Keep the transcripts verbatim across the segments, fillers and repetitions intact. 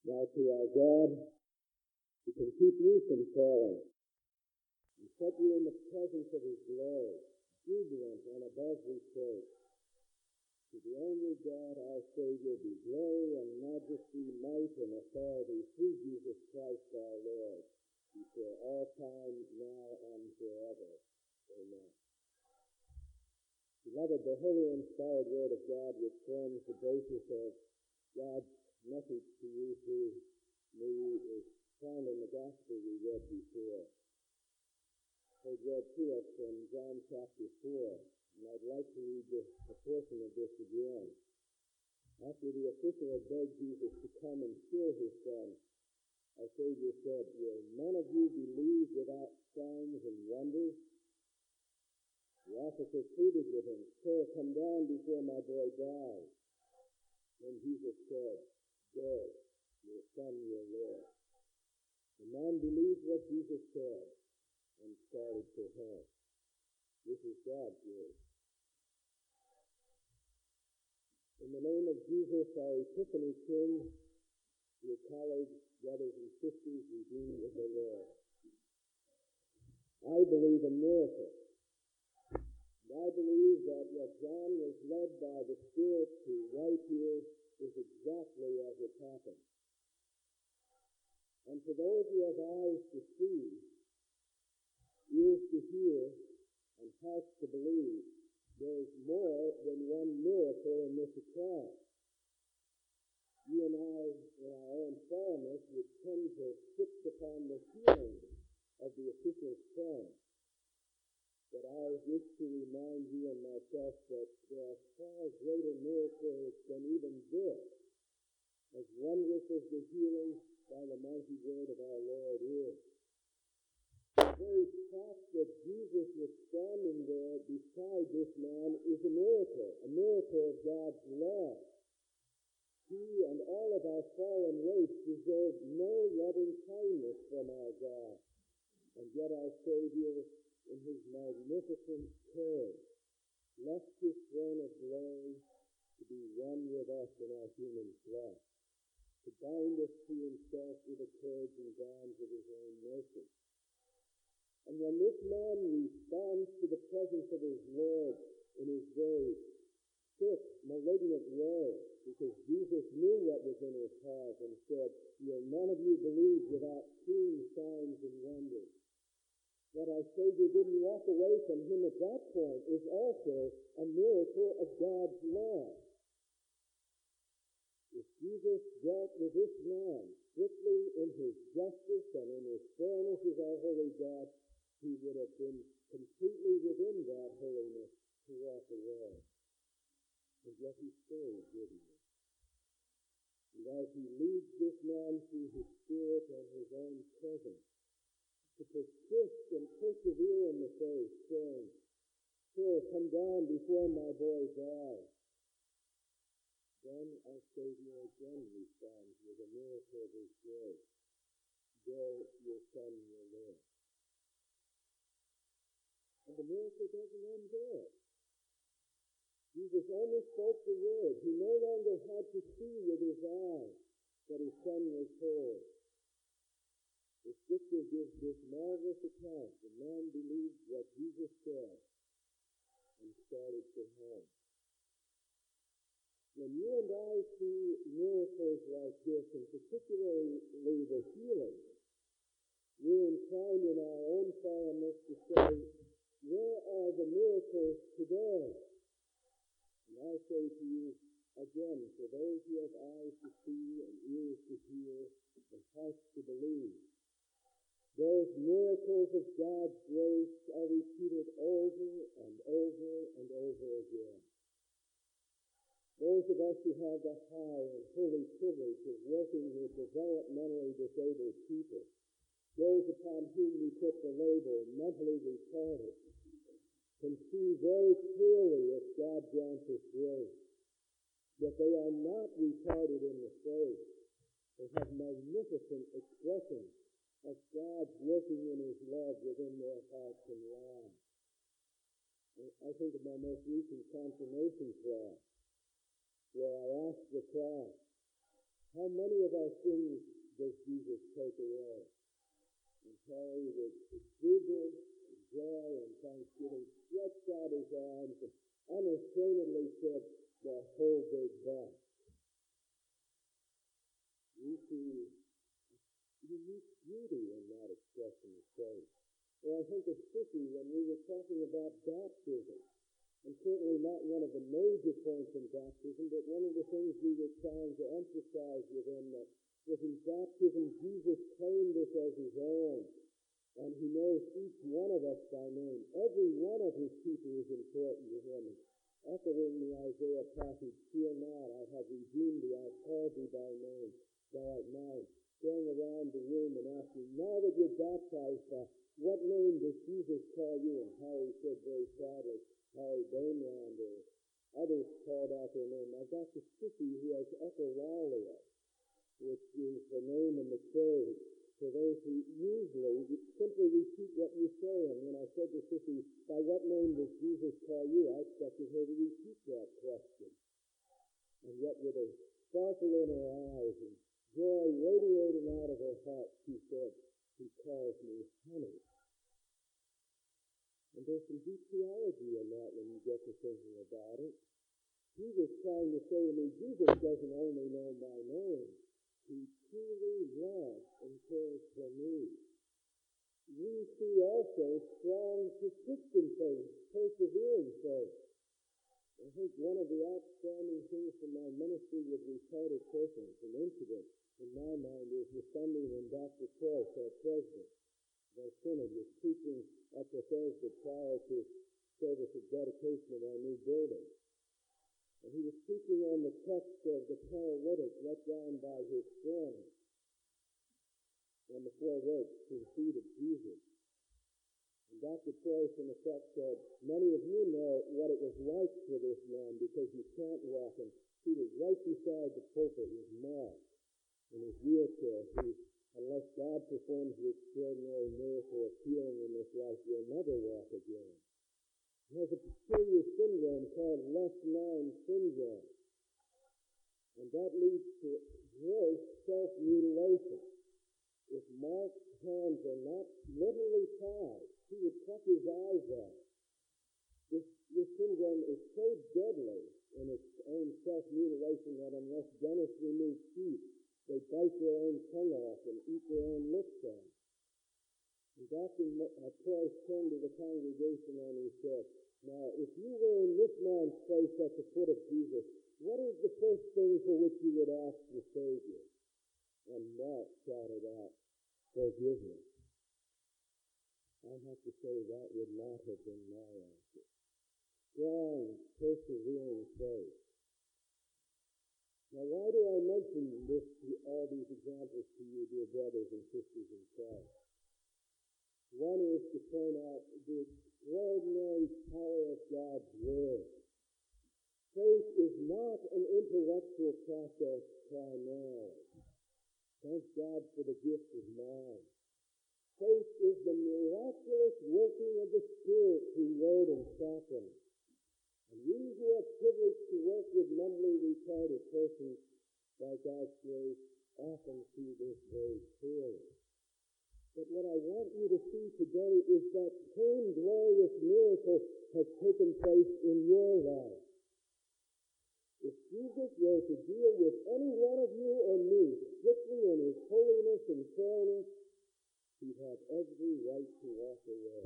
Now to our God, who can keep you from falling, and set you in the presence of his glory, jubilant and above reproach. To the only God, our Savior, be glory and majesty, might and authority through Jesus Christ our Lord, before all time, now and forever. Amen. Beloved, the holy inspired word of God, which forms the basis of God's message to you through me, is found in the gospel we read before. I read to us from John chapter four, and I'd like to read this, a portion of this again. After the official had begged Jesus to come and cure his son, our Savior said, "Will none of you believe without signs and wonders?" The officer pleaded with him, "Sir, come down before my boy dies." Then Jesus said, "Go, your son will live." The man believed what Jesus said and started for home. This is God's word. In the name of Jesus, our Epiphany King, dear colleagues, brothers and sisters, redeemed of the Lord, I believe in miracles. And I believe that what John was led by the Spirit to write here is exactly as it happened. And for those who have eyes to see, ears to hear, and hearts to believe, there is more than one miracle in this account. You and I, in our own fallenness, would tend to fix upon the healing of the official's son. But I wish to remind you and myself that there are far greater miracles than even this, as wondrous as the healing by the mighty word of our Lord is. The very fact that Jesus was standing there beside this man is a miracle, a miracle of God's love. He and all of our fallen race deserve no loving kindness from our God, and yet our Savior, in his magnificent courage, left his throne of glory to be one with us in our human flesh, to bind us to himself with the cords and bonds of his own mercy. And when this man responds to the presence of his Lord in his very sick, malignant way, because Jesus knew what was in his heart and said, "Will none of you believe without seeing signs and wonders?" That our Savior didn't walk away from him at that point is also a miracle of God's love. If Jesus dealt with this man strictly in his justice and in his fairness as our holy God, he would have been completely within that holiness to walk away. And yet he stayed, didn't he? And as he leads this man through his spirit and his own presence, to persist and persevere in the faith, saying, "Sir, come down before my boy dies." Then our Savior again responds with a miracle of his grace. "Go, your son will live." And the miracle doesn't end there. Jesus only spoke the word. He no longer had to see with his eyes that his son was whole. The Scripture gives this marvelous account. The man believed what Jesus said and started for home. When you and I see miracles like this, and particularly the healing, we're inclined in our own fallenness to say, "Where are the miracles today?" And I say to you, again, for those who have eyes to see and ears to hear and hearts to believe, those miracles of God's grace are repeated over and over and over again. Those of us who have the high and holy privilege of working with developmentally disabled people, those upon whom we put the label mentally retarded, can see very clearly if God grants us grace that they are not retarded in the faith. They have magnificent expressions of God's working in his love within their hearts and lives. I think of my most recent confirmation class, where I asked the class, How many of our sins does Jesus take away? And Harry, with exuberance and joy and thanksgiving, stretched out his arms and unashamedly said, the whole big bunch. We see unique beauty in that expression of faith. Well, I think of Sissy when we were talking about baptism, and certainly not one of the major points in baptism, but one of the things we were trying to emphasize within that was in baptism, Jesus claimed us as his own, and he knows each one of us by name. Every one of his people is important to him. Echoing the Isaiah passage, fear not, I have redeemed thee, I have called thee by name, thou art mine. Going around the room and asking, now that you're baptized, uh, what name does Jesus call you? And Harry said very sadly, Harry Bainland, or others called out their name. I've got the Sissy who has echolalia, which is the name in the trade. For those who usually simply repeat what you say. And when I said to Sissy, by what name does Jesus call you? I expected her to repeat that question. And yet with a sparkle in her eyes and joy radiating out of her heart, she said, he calls me honey. And there's some deep theology in that when you get to thinking about it. He was trying to say to me, Jesus doesn't only know my name. He truly loves and cares for me. We see also strong, persistent faith, persevering faith. I think one of the outstanding things from my ministry with retarded persons, an incident in my mind, is the Sunday when Doctor Price, our president of our synod, was preaching at Bethesda prior to service of dedication of our new building. And he was speaking on the text of the paralytic let down by his friend on the four ropes to the feet of Jesus. And Doctor Price, in effect, said, many of you know what it was like for this man because you can't walk. And seated right beside the pulpit was Mark in his wheelchair, who, unless God performs the extraordinary miracle of healing in this life, will never walk again. He has a peculiar syndrome called left nine syndrome. And that leads to gross self-mutilation. If Mark's hands are not literally tied, he would cut his eyes out. This, this syndrome is so deadly in its own self-mutilation that unless dentists remove teeth, they bite their own tongue off and eat their own lips out. And Doctor Price turned to the congregation and he said, now, if you were in this man's place at the foot of Jesus, what is the first thing for which you would ask the Savior? And Mark shouted out, forgiveness. I have to say that would not have been my answer. Strong, persevering faith. Now, why do I mention this, all these examples to you, dear brothers and sisters in Christ? One is to point out the extraordinary power of God's Word. Faith is not an intellectual process primarily. Thank God for the gift of mind. Faith is the miraculous working of the Spirit through Word and Sacrament. And we who are privileged to work with mentally retarded persons by God's grace often see this very clearly. But what I want you to see today is that same glorious miracle has taken place in your life. If Jesus were to deal with any one of you or me strictly in his holiness and fairness, he'd have every right to walk away.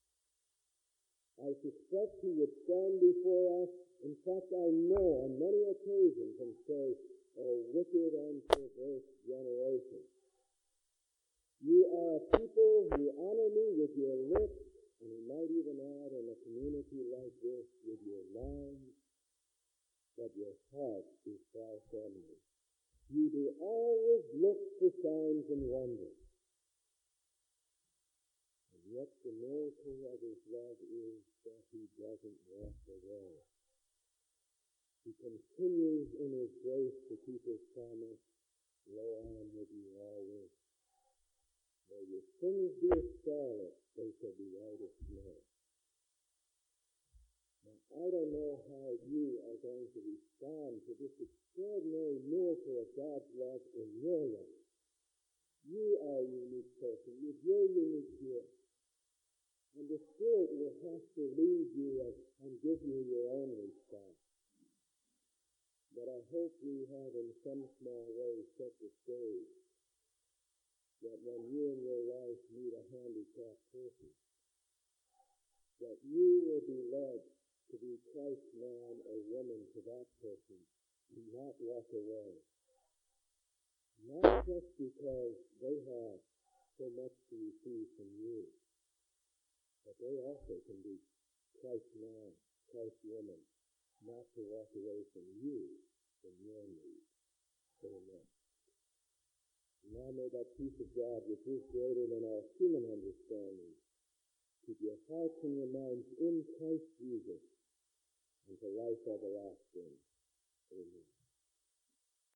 I suspect he would stand before us. In fact, I know on many occasions and say, "O wicked and perverse generation, you are a people who honor me with your lips," and he might even add, in a community like this, with your minds, but your heart is far from me. You do always look for signs and wonders. And yet the miracle of his love is that he doesn't walk away. He continues in his grace to keep his promise, "Lo, I am with you always. Though your sins be as scarlet, they shall be white as snow." Now, I don't know how you are going to respond to this extraordinary miracle of God's love in your life. You are a unique person with your unique gift. And the Spirit will have to lead you and, and give you your own response. But I hope we have in some small way set the stage that when you in your life meet a handicapped person, that you will be led to be Christ's man or woman to that person and not walk away. Not just because they have so much to receive from you, but they also can be Christ's man, Christ's woman, not to walk away from you in your need. Amen. Now may that peace of God, which is greater than all human understanding, keep your hearts and your minds in Christ Jesus unto life everlasting. Amen.